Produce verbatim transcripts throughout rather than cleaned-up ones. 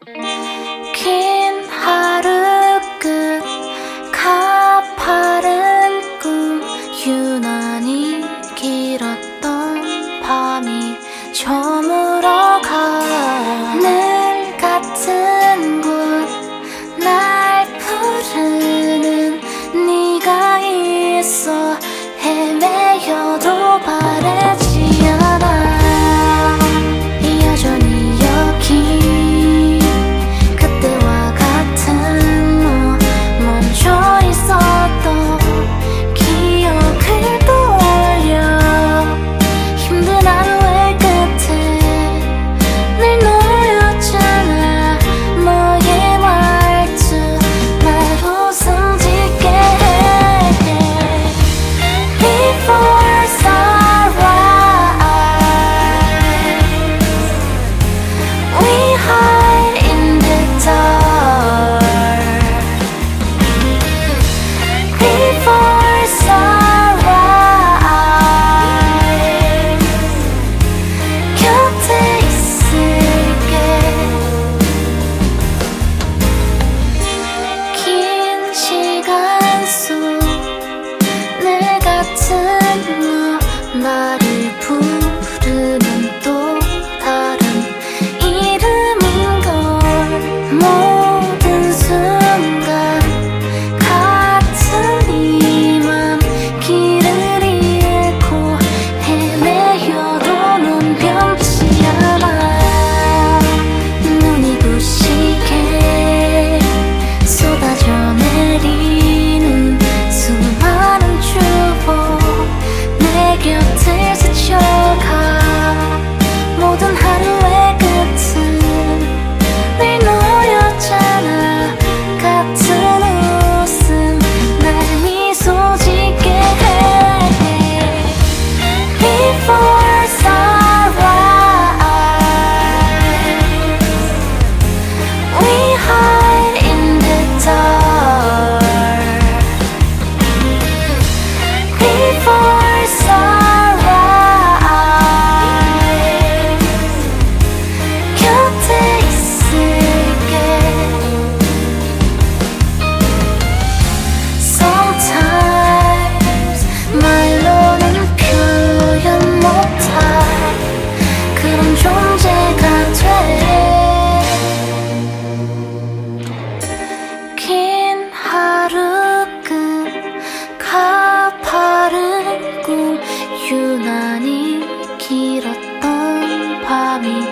긴 하루 끝 가파른 꿈 유난히 길었던 밤이 저물어가 늘 같은 곳 날 부르는 네가 있어 헤매여도 바라지 않아 여전히 여기 그때와 같은 너 멈춰 있었던 기억을 떠올려 힘든 하루의 끝에 늘 너였잖아 너의 말투 날 웃음 짓게 해 Before sunrise We hide in the dark Before sunrise 곁에 있을게 긴 시간 속 늘 같은 너 나를 부르는 또 다른 이름인걸 모든 순간 같은 이 맘 길을 잃고 헤매여도 눈 변치 않아 눈이 부시게 쏟아져 내리는 수많은 추억 내 곁을 스쳐가 모든 하루의 끝은 늘 너였잖아 같은 웃음 날 미소 짓게 해 Before sunrise We hide in the dark Before sunrise 곁에 있을게 Sometimes 말로는 표현 못할 그런 존재가 돼 긴 하루 끝 가파른 꿈 유난히 길었던 밤이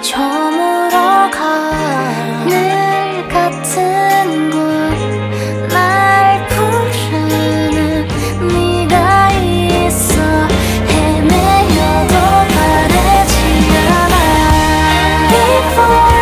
저물어가 늘 같은 곳 날 부르는 네가 있어 헤매여도 바라지 않아 Before